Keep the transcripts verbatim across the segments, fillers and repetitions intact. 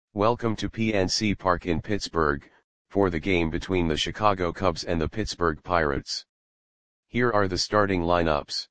Welcome to P N C Park in Pittsburgh, for the game between the Chicago Cubs and the Pittsburgh Pirates. Here are the starting lineups.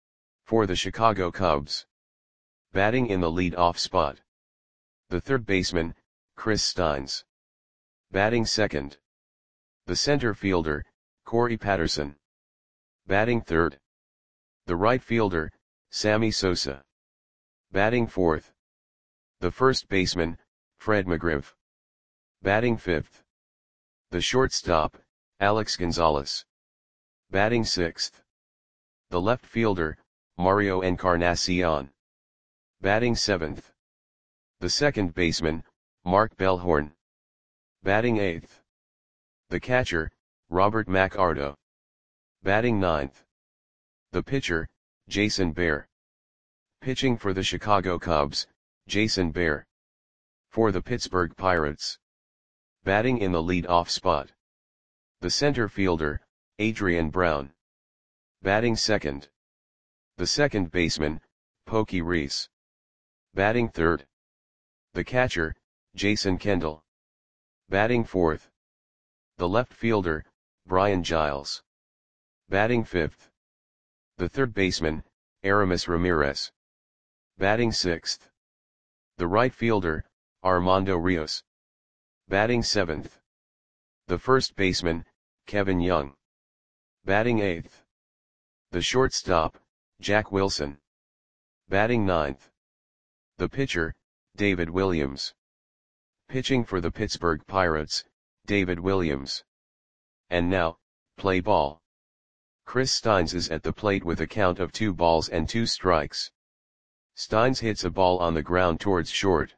For the Chicago Cubs. Batting in the lead-off spot. The third baseman, Chris Steins. Batting second. The center fielder, Corey Patterson. Batting third. The right fielder, Sammy Sosa. Batting fourth. The first baseman, Fred McGriff. Batting fifth. The shortstop, Alex Gonzalez. Batting sixth. The left fielder, Mario Encarnacion. Batting seventh. The second baseman, Mark Bellhorn. Batting eighth. The catcher, Robert McArdo. Batting ninth. The pitcher, Jason Bear. Pitching for the Chicago Cubs, Jason Bear. For the Pittsburgh Pirates. Batting in the lead-off spot. The center fielder, Adrian Brown. Batting second. The second baseman, Pokey Reese. Batting third. The catcher, Jason Kendall. Batting fourth. The left fielder, Brian Giles. Batting fifth. The third baseman, Aramis Ramirez. Batting sixth. The right fielder, Armando Rios. Batting seventh. The first baseman, Kevin Young. Batting eighth. The shortstop, Jack Wilson. Batting ninth. The pitcher, David Williams. Pitching for the Pittsburgh Pirates, David Williams. And now, play ball. Chris Steins is at the plate with a count of two balls and two strikes. Steins hits a ball on the ground towards short.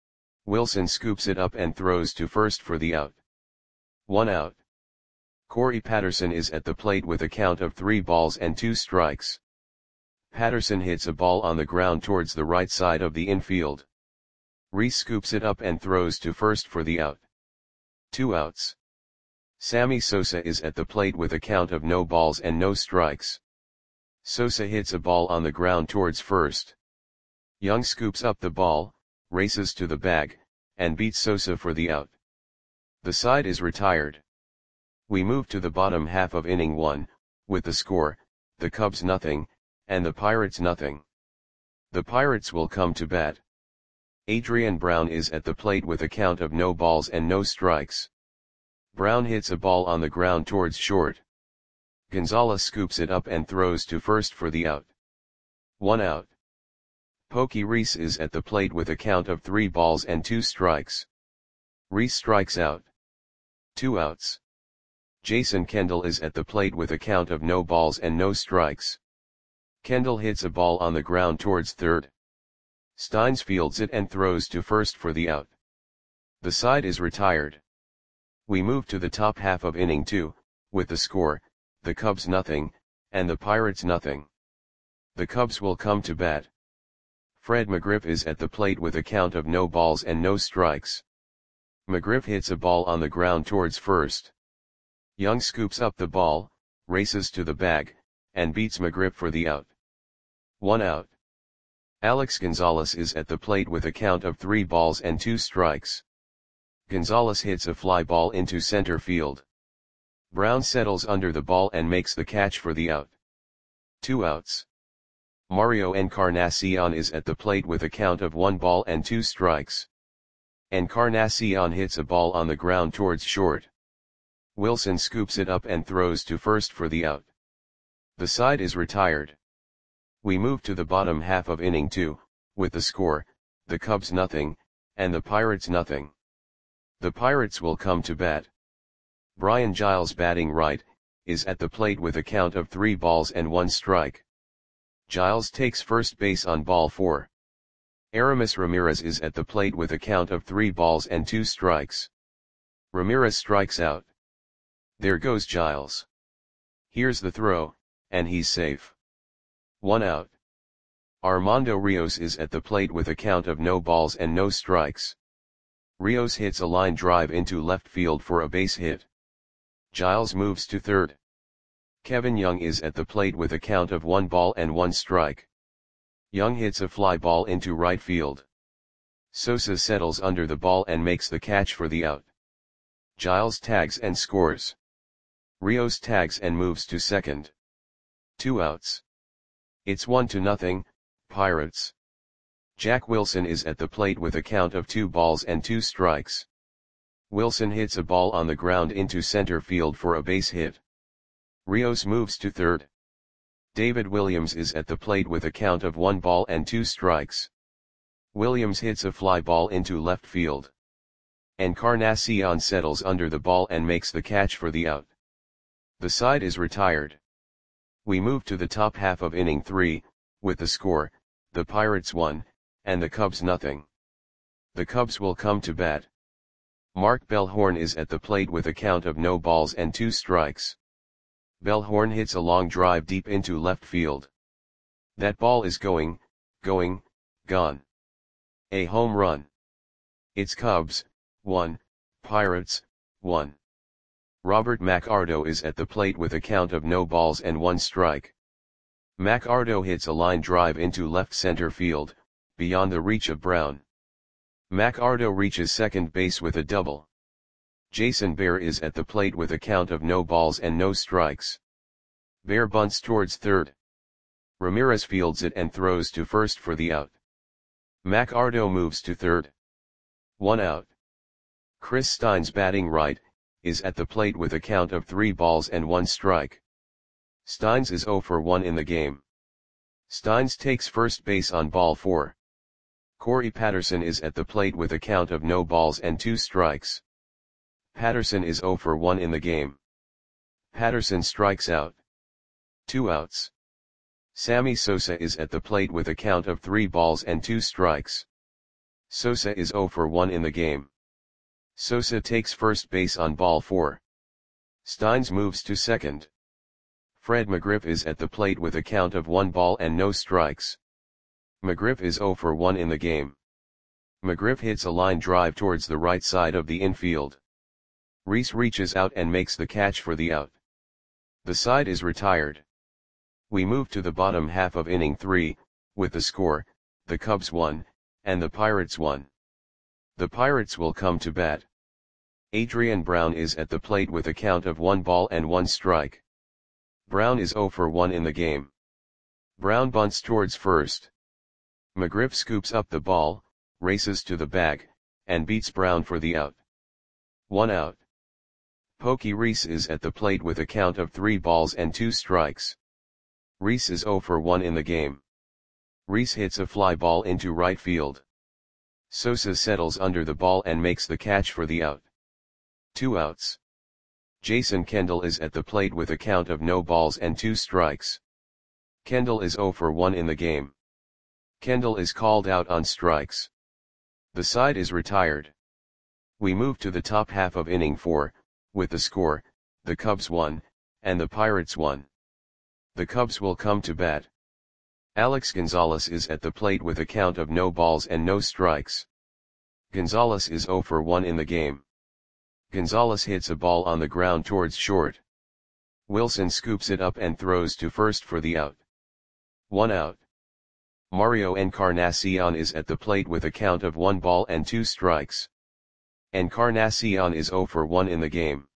Wilson scoops it up and throws to first for the out. One out. Corey Patterson is at the plate with a count of three balls and two strikes. Patterson hits a ball on the ground towards the right side of the infield. Reese scoops it up and throws to first for the out. Two outs. Sammy Sosa is at the plate with a count of no balls and no strikes. Sosa hits a ball on the ground towards first. Young scoops up the ball, races to the bag, and beats Sosa for the out. The side is retired. We move to the bottom half of inning one, with the score, the Cubs nothing, and the Pirates nothing. The Pirates will come to bat. Adrian Brown is at the plate with a count of no balls and no strikes. Brown hits a ball on the ground towards short. Gonzalez scoops it up and throws to first for the out. One out. Pokey Reese is at the plate with a count of three balls and two strikes. Reese strikes out. Two outs. Jason Kendall is at the plate with a count of no balls and no strikes. Kendall hits a ball on the ground towards third. Steins fields it and throws to first for the out. The side is retired. We move to the top half of inning two, with the score, the Cubs nothing, and the Pirates nothing. The Cubs will come to bat. Fred McGriff is at the plate with a count of no balls and no strikes. McGriff hits a ball on the ground towards first. Young scoops up the ball, races to the bag, and beats McGriff for the out. One out. Alex Gonzalez is at the plate with a count of three balls and two strikes. Gonzalez hits a fly ball into center field. Brown settles under the ball and makes the catch for the out. Two outs. Mario Encarnacion is at the plate with a count of one ball and two strikes. Encarnacion hits a ball on the ground towards short. Wilson scoops it up and throws to first for the out. The side is retired. We move to the bottom half of inning two, with the score, the Cubs nothing, and the Pirates nothing. The Pirates will come to bat. Brian Giles batting right, is at the plate with a count of three balls and one strike. Giles takes first base on ball four. Aramis Ramirez is at the plate with a count of three balls and two strikes. Ramirez strikes out. There goes Giles. Here's the throw, and he's safe. One out. Armando Rios is at the plate with a count of no balls and no strikes. Rios hits a line drive into left field for a base hit. Giles moves to third. Kevin Young is at the plate with a count of one ball and one strike. Young hits a fly ball into right field. Sosa settles under the ball and makes the catch for the out. Giles tags and scores. Rios tags and moves to second. Two outs. It's one to nothing, Pirates. Jack Wilson is at the plate with a count of two balls and two strikes. Wilson hits a ball on the ground into center field for a base hit. Rios moves to third. David Williams is at the plate with a count of one ball and two strikes. Williams hits a fly ball into left field. Encarnacion settles under the ball and makes the catch for the out. The side is retired. We move to the top half of inning three, with the score, the Pirates one, and the Cubs nothing. The Cubs will come to bat. Mark Bellhorn is at the plate with a count of no balls and two strikes. Bellhorn hits a long drive deep into left field. That ball is going, going, gone. A home run. It's Cubs, one, Pirates, one. Robert McArdo is at the plate with a count of no balls and one strike. McArdo hits a line drive into left center field, beyond the reach of Brown. McArdo reaches second base with a double. Jason Bear is at the plate with a count of no balls and no strikes. Bear bunts towards third. Ramirez fields it and throws to first for the out. McArdo moves to third. One out. Chris Steins, batting right, is at the plate with a count of three balls and one strike. Steins is oh for one in the game. Steins takes first base on ball four. Corey Patterson is at the plate with a count of no balls and two strikes. Patterson is oh for one in the game. Patterson strikes out. Two outs. Sammy Sosa is at the plate with a count of three balls and two strikes. Sosa is oh for one in the game. Sosa takes first base on ball four. Steins moves to second. Fred McGriff is at the plate with a count of one ball and no strikes. McGriff is oh for one in the game. McGriff hits a line drive towards the right side of the infield. Reese reaches out and makes the catch for the out. The side is retired. We move to the bottom half of inning three, with the score, the Cubs one, and the Pirates one. The Pirates will come to bat. Adrian Brown is at the plate with a count of one ball and one strike. Brown is oh for one in the game. Brown bunts towards first. McGriff scoops up the ball, races to the bag, and beats Brown for the out. One out. Pokey Reese is at the plate with a count of three balls and two strikes. Reese is oh for one in the game. Reese hits a fly ball into right field. Sosa settles under the ball and makes the catch for the out. Two outs. Jason Kendall is at the plate with a count of no balls and two strikes. Kendall is oh for one in the game. Kendall is called out on strikes. The side is retired. We move to the top half of inning four, with the score, the Cubs one, and the Pirates one. The Cubs will come to bat. Alex Gonzalez is at the plate with a count of no balls and no strikes. Gonzalez is oh for one in the game. Gonzalez hits a ball on the ground towards short. Wilson scoops it up and throws to first for the out. One out. Mario Encarnacion is at the plate with a count of one ball and two strikes. Encarnacion is oh for one in the game.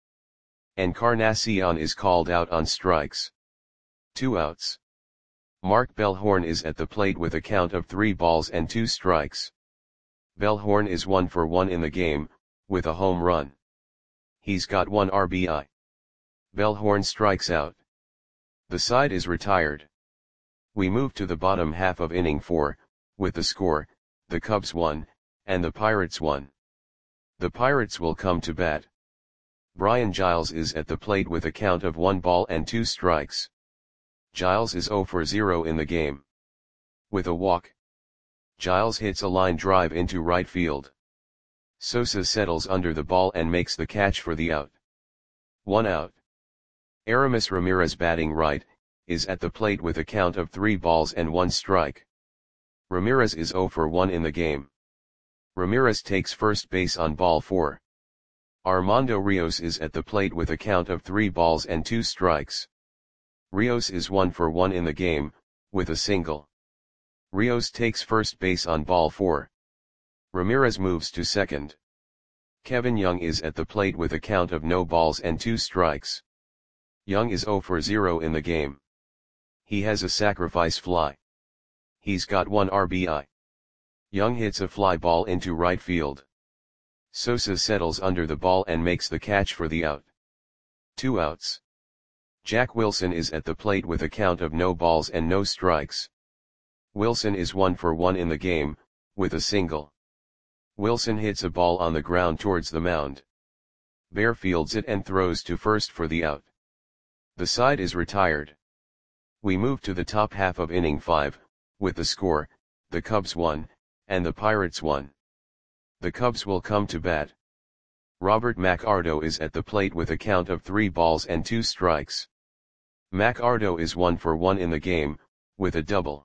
Encarnacion is called out on strikes. Two outs. Mark Bellhorn is at the plate with a count of three balls and two strikes. Bellhorn is one for one in the game, with a home run. He's got one R B I. Bellhorn strikes out. The side is retired. We move to the bottom half of inning four, with the score, the Cubs one, and the Pirates one. The Pirates will come to bat. Brian Giles is at the plate with a count of one ball and two strikes. Giles is oh for zero in the game. With a walk. Giles hits a line drive into right field. Sosa settles under the ball and makes the catch for the out. One out. Aramis Ramirez, batting right, is at the plate with a count of three balls and one strike. Ramirez is oh for one in the game. Ramirez takes first base on ball four. Armando Rios is at the plate with a count of three balls and two strikes. Rios is one for one in the game, with a single. Rios takes first base on ball four. Ramirez moves to second. Kevin Young is at the plate with a count of no balls and two strikes. Young is zero for zero in the game. He has a sacrifice fly. He's got one R B I. Young hits a fly ball into right field. Sosa settles under the ball and makes the catch for the out. Two outs. Jack Wilson is at the plate with a count of no balls and no strikes. Wilson is one for one in the game, with a single. Wilson hits a ball on the ground towards the mound. Bear fields it and throws to first for the out. The side is retired. We move to the top half of inning five, with the score, the Cubs won, and the Pirates won. The Cubs will come to bat. Robert McArdo is at the plate with a count of three balls and two strikes. McArdo is one for one in the game, with a double.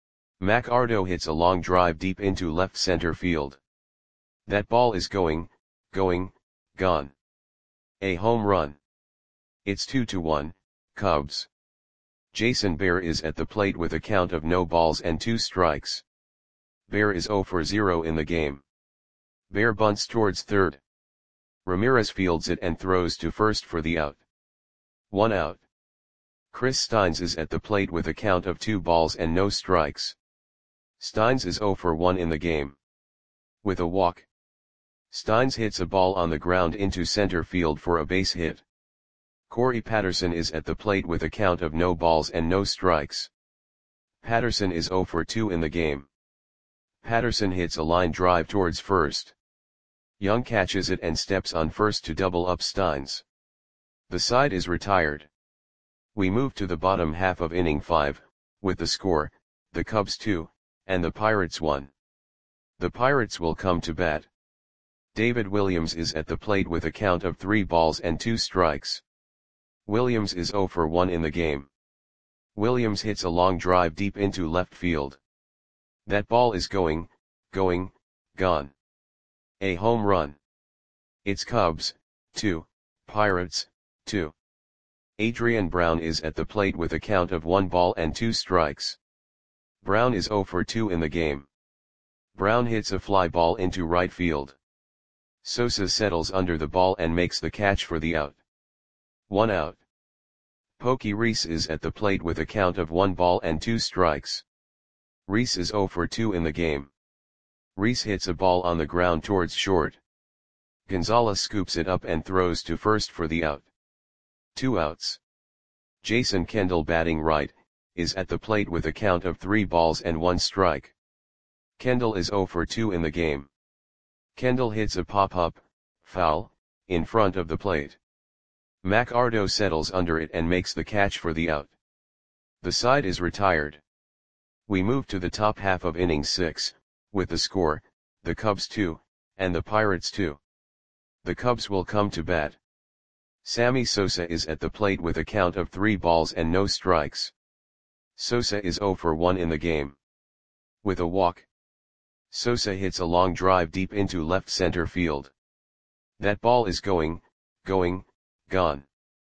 McArdo hits a long drive deep into left center field. That ball is going, going, gone. A home run. It's two to one, Cubs. Jason Bear is at the plate with a count of no balls and two strikes. Bear is zero for zero in the game. Bear bunts towards third. Ramirez fields it and throws to first for the out. One out. Chris Steins is at the plate with a count of two balls and no strikes. Steins is zero for one in the game. With a walk. Steins hits a ball on the ground into center field for a base hit. Corey Patterson is at the plate with a count of no balls and no strikes. Patterson is zero for two in the game. Patterson hits a line drive towards first. Young catches it and steps on first to double up Steins. The side is retired. We move to the bottom half of inning five, with the score, the Cubs two, and the Pirates one. The Pirates will come to bat. David Williams is at the plate with a count of three balls and two strikes. Williams is zero for one in the game. Williams hits a long drive deep into left field. That ball is going, going, gone. A home run. It's Cubs, two, Pirates, two. Adrian Brown is at the plate with a count of one ball and two strikes. Brown is zero for two in the game. Brown hits a fly ball into right field. Sosa settles under the ball and makes the catch for the out. One out. Pokey Reese is at the plate with a count of one ball and two strikes. Reese is zero for two in the game. Reese hits a ball on the ground towards short. Gonzalez scoops it up and throws to first for the out. Two outs. Jason Kendall, batting right, is at the plate with a count of three balls and one strike. Kendall is zero for two in the game. Kendall hits a pop-up, foul, in front of the plate. McArdo settles under it and makes the catch for the out. The side is retired. We move to the top half of inning six, with the score, the Cubs two, and the Pirates two. The Cubs will come to bat. Sammy Sosa is at the plate with a count of three balls and no strikes. Sosa is zero for one in the game. With a walk. Sosa hits a long drive deep into left center field. That ball is going, going, gone.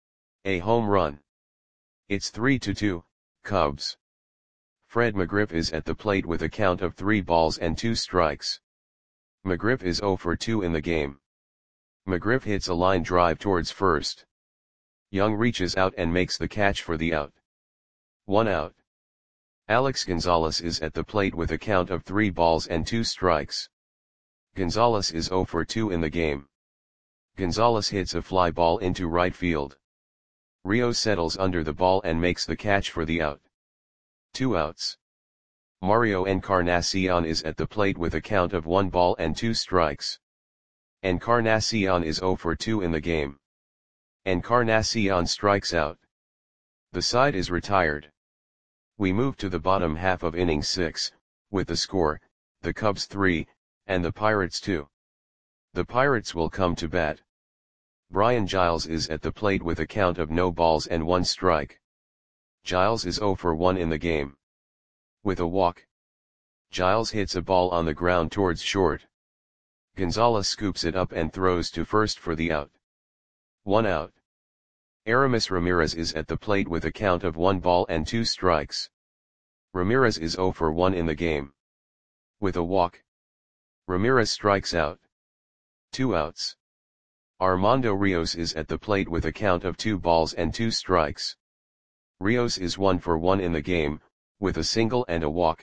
A home run. It's three to two, Cubs. Fred McGriff is at the plate with a count of three balls and two strikes. McGriff is zero for two in the game. McGriff hits a line drive towards first. Young reaches out and makes the catch for the out. One out. Alex Gonzalez is at the plate with a count of three balls and two strikes. Gonzalez is zero for two in the game. Gonzalez hits a fly ball into right field. Rio settles under the ball and makes the catch for the out. Two outs. Mario Encarnacion is at the plate with a count of one ball and two strikes. Encarnacion is zero for two in the game. Encarnacion strikes out. The side is retired. We move to the bottom half of inning six, with the score, the Cubs three, and the Pirates two. The Pirates will come to bat. Brian Giles is at the plate with a count of no balls and one strike. Giles is zero for one in the game. With a walk. Giles hits a ball on the ground towards short. Gonzalez scoops it up and throws to first for the out. One out. Aramis Ramirez is at the plate with a count of one ball and two strikes. Ramirez is zero for one in the game. With a walk. Ramirez strikes out. Two outs. Armando Rios is at the plate with a count of two balls and two strikes. Rios is one for one in the game, with a single and a walk.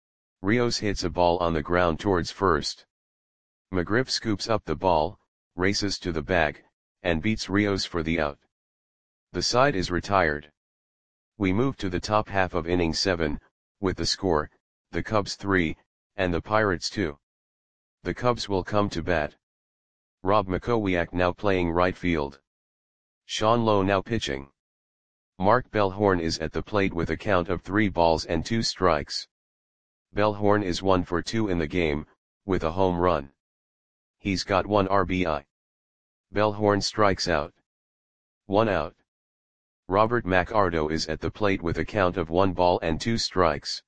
Rios hits a ball on the ground towards first. McGriff scoops up the ball, races to the bag, and beats Rios for the out. The side is retired. We move to the top half of inning seven, with the score, the Cubs three, and the Pirates two. The Cubs will come to bat. Rob Makowiak now playing right field. Sean Lowe now pitching. Mark Bellhorn is at the plate with a count of three balls and two strikes. Bellhorn is one for two in the game, with a home run. He's got one R B I. Bellhorn strikes out. One out. Robert MacArdo is at the plate with a count of one ball and two strikes.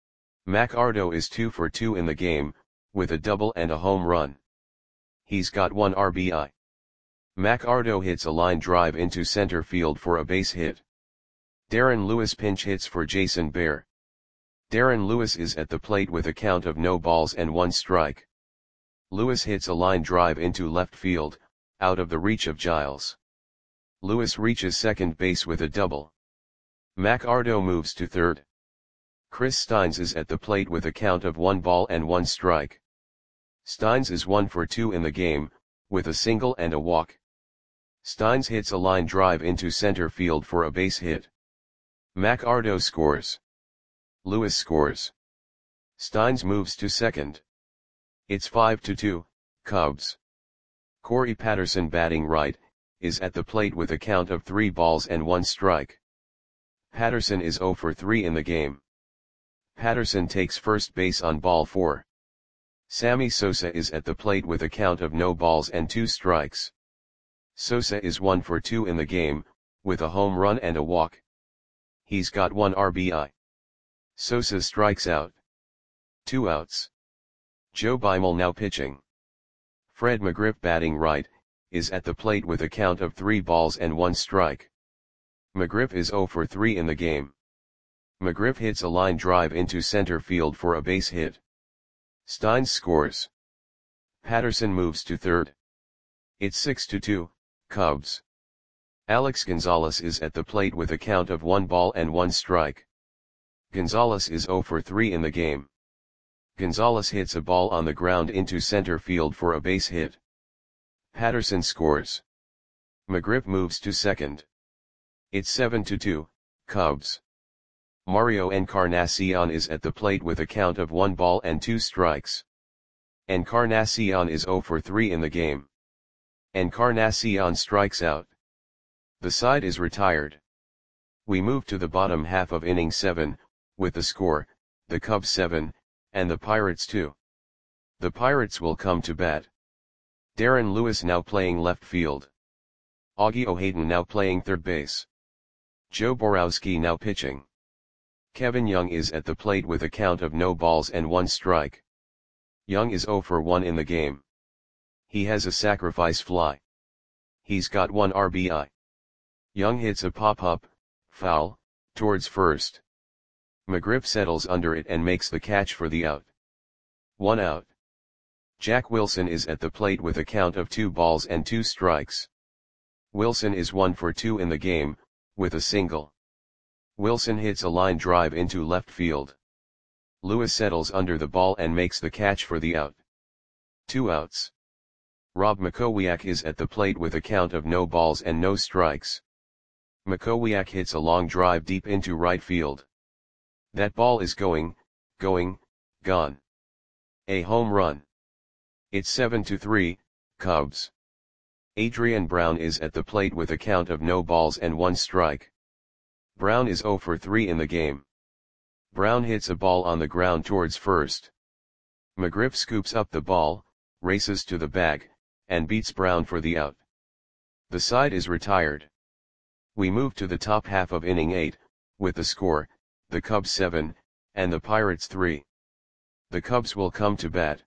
MacArdo is two for two in the game, with a double and a home run. He's got one R B I. MacArdo hits a line drive into center field for a base hit. Darren Lewis pinch hits for Jason Bear. Darren Lewis is at the plate with a count of no balls and one strike. Lewis hits a line drive into left field, out of the reach of Giles. Lewis reaches second base with a double. MacArdo moves to third. Chris Steins is at the plate with a count of one ball and one strike. Steins is one for two in the game, with a single and a walk. Steins hits a line drive into center field for a base hit. MacArdo scores. Lewis scores. Steins moves to second. It's five to two, Cubs. Corey Patterson batting right, is at the plate with a count of three balls and one strike. Patterson is zero for three in the game. Patterson takes first base on ball four. Sammy Sosa is at the plate with a count of no balls and two strikes. Sosa is one for two in the game, with a home run and a walk. He's got one R B I. Sosa strikes out. Two outs. Joe Beimel now pitching. Fred McGriff batting right, is at the plate with a count of three balls and one strike. McGriff is zero for three in the game. McGriff hits a line drive into center field for a base hit. Steins scores. Patterson moves to third. It's six to two, Cubs. Alex Gonzalez is at the plate with a count of one ball and one strike. Gonzalez is zero for three in the game. Gonzalez hits a ball on the ground into center field for a base hit. Patterson scores. McGriff moves to second. It's seven to two, Cubs. Mario Encarnacion is at the plate with a count of one ball and two strikes. Encarnacion is zero for three in the game. Encarnacion strikes out. The side is retired. We move to the bottom half of inning seven, with the score, the Cubs seven, and the Pirates two. The Pirates will come to bat. Darren Lewis now playing left field. Augie O'Hayden now playing third base. Joe Borowski now pitching. Kevin Young is at the plate with a count of no balls and one strike. Young is zero for one in the game. He has a sacrifice fly. He's got one R B I. Young hits a pop-up, foul, towards first. McGriff settles under it and makes the catch for the out. One out. Jack Wilson is at the plate with a count of two balls and two strikes. Wilson is one for two in the game, with a single. Wilson hits a line drive into left field. Lewis settles under the ball and makes the catch for the out. Two outs. Rob Makowiak is at the plate with a count of no balls and no strikes. Makowiak hits a long drive deep into right field. That ball is going, going, gone. A home run. It's seven to three, Cubs. Adrian Brown is at the plate with a count of no balls and one strike. Brown is zero for three in the game. Brown hits a ball on the ground towards first. McGriff scoops up the ball, races to the bag, and beats Brown for the out. The side is retired. We move to the top half of inning eight, with the score, the Cubs seven, and the Pirates three. The Cubs will come to bat.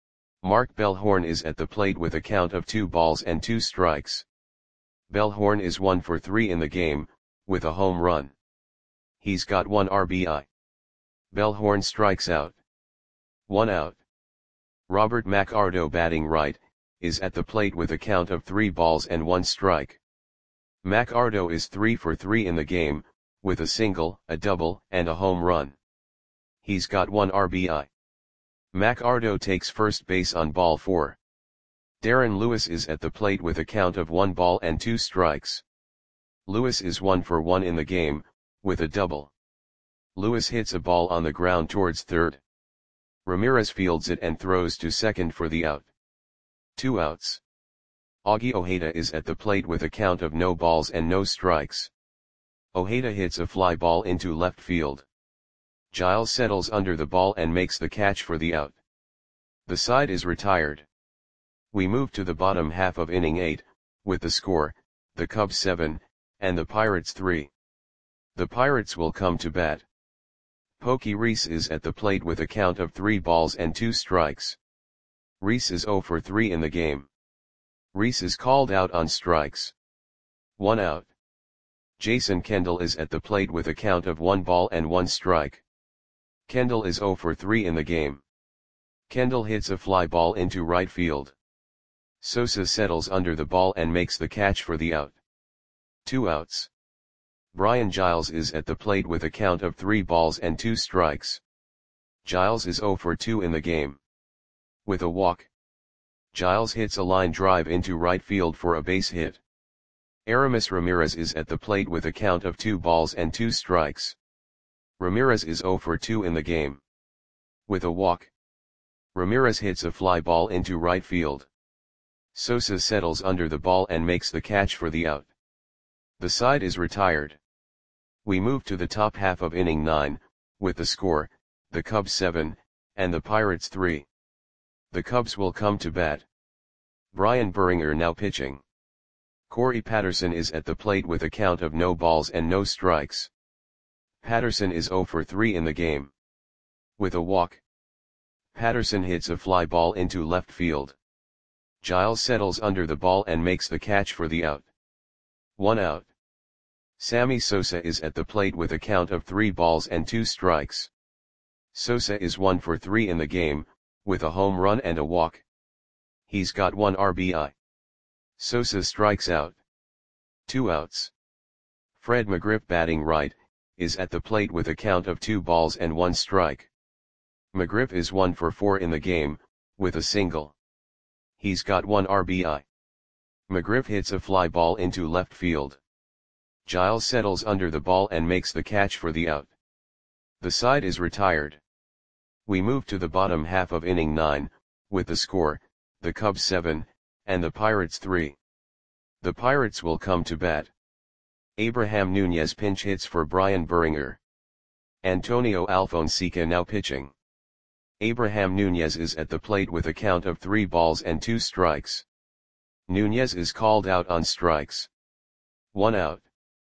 Mark Bellhorn is at the plate with a count of two balls and two strikes. Bellhorn is one for three in the game, with a home run. He's got one R B I. Bellhorn strikes out. One out. Robert McArdo batting right, is at the plate with a count of three balls and one strike. McArdo is three for three in the game, with a single, a double, and a home run. He's got one R B I. McArdo takes first base on ball four. Darren Lewis is at the plate with a count of one ball and two strikes. Lewis is one for one in the game, with a double. Lewis hits a ball on the ground towards third. Ramirez fields it and throws to second for the out. Two outs. Augie Ojeda is at the plate with a count of no balls and no strikes. Ojeda hits a fly ball into left field. Giles settles under the ball and makes the catch for the out. The side is retired. We move to the bottom half of inning eight, with the score, the Cubs seven, and the Pirates three. The Pirates will come to bat. Pokey Reese is at the plate with a count of three balls and two strikes. Reese is zero for three in the game. Reese is called out on strikes. One out. Jason Kendall is at the plate with a count of one ball and one strike. Kendall is zero for three in the game. Kendall hits a fly ball into right field. Sosa settles under the ball and makes the catch for the out. Two outs. Brian Giles is at the plate with a count of three balls and two strikes. Giles is zero for two in the game. With a walk. Giles hits a line drive into right field for a base hit. Aramis Ramirez is at the plate with a count of two balls and two strikes. Ramirez is zero for two in the game. With a walk. Ramirez hits a fly ball into right field. Sosa settles under the ball and makes the catch for the out. The side is retired. We move to the top half of inning nine, with the score, the Cubs seven, and the Pirates three. The Cubs will come to bat. Brian Buringer now pitching. Corey Patterson is at the plate with a count of no balls and no strikes. Patterson is zero for three in the game. With a walk. Patterson hits a fly ball into left field. Giles settles under the ball and makes the catch for the out. One out. Sammy Sosa is at the plate with a count of three balls and two strikes. Sosa is one for three in the game, with a home run and a walk. He's got one R B I. Sosa strikes out. Two outs. Fred McGriff batting right, is at the plate with a count of two balls and one strike. McGriff is one for four in the game, with a single. He's got one R B I. McGriff hits a fly ball into left field. Giles settles under the ball and makes the catch for the out. The side is retired. We move to the bottom half of inning nine, with the score, the Cubs seven, and the Pirates three. The Pirates will come to bat. Abraham Nunez pinch hits for Brian Buringer. Antonio Alfonseca now pitching. Abraham Nunez is at the plate with a count of three balls and two strikes. Nunez is called out on strikes. One out.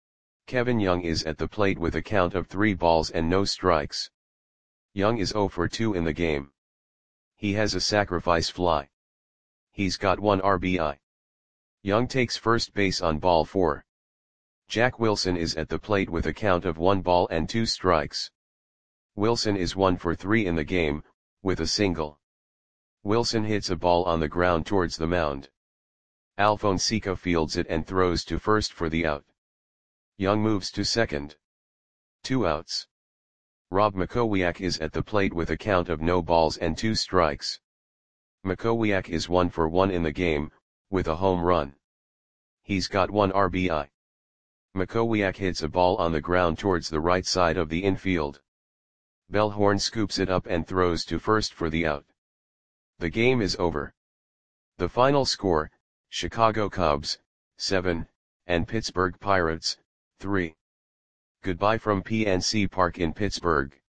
Kevin Young is at the plate with a count of three balls and no strikes. Young is zero for two in the game. He has a sacrifice fly. He's got one R B I. Young takes first base on ball four. Jack Wilson is at the plate with a count of one ball and two strikes. Wilson is one for three in the game, with a single. Wilson hits a ball on the ground towards the mound. Alfonseca fields it and throws to first for the out. Young moves to second. Two outs. Rob Makowiak is at the plate with a count of no balls and two strikes. Makowiak is one for one in the game, with a home run. He's got one R B I. Makowiak hits a ball on the ground towards the right side of the infield. Bellhorn scoops it up and throws to first for the out. The game is over. The final score, Chicago Cubs, seven, and Pittsburgh Pirates, three. Goodbye from P N C Park in Pittsburgh.